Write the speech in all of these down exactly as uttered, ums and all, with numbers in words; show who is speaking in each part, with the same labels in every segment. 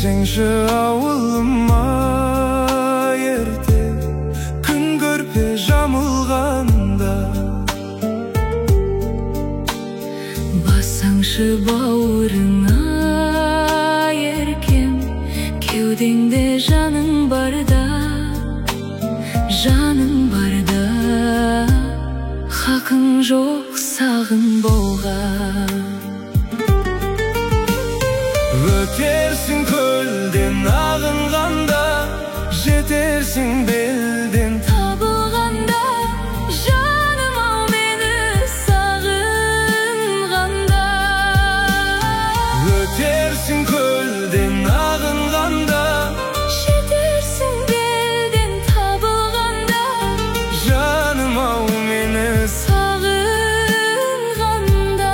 Speaker 1: Келсеңші ауылыма ерте, күн көрпе жамылғанда.
Speaker 2: Бассаңшы бауырыңа еркем, кеудеңде жаның барда, жаның барда. Хақың жоқ сағынбауға.
Speaker 1: Өтерсің көлден ағынғанда, жетерсің белден
Speaker 2: табылғанда. Жаным ау мені сағынғанда.
Speaker 1: Өтерсің көлден ағынғанда,
Speaker 2: жетерсің белден табылғанда.
Speaker 1: жаным ау мені
Speaker 2: сағынғанда.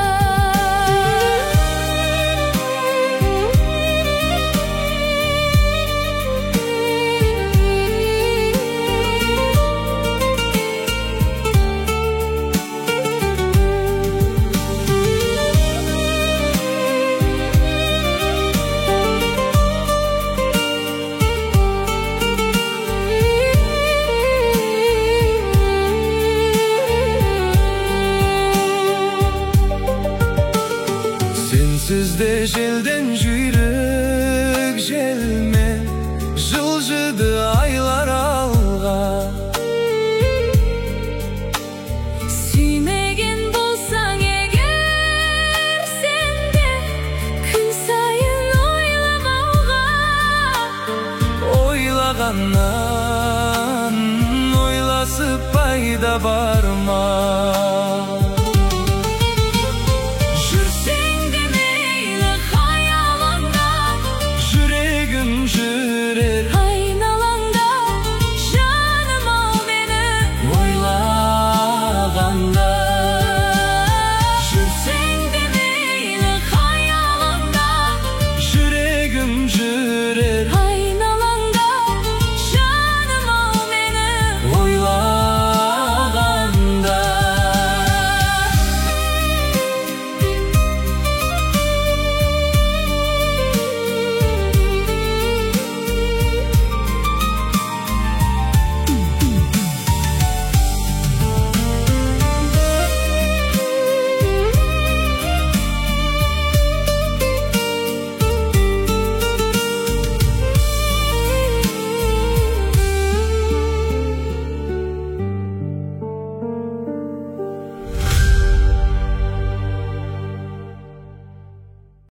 Speaker 1: Сенсіз де желден жүйрік желмен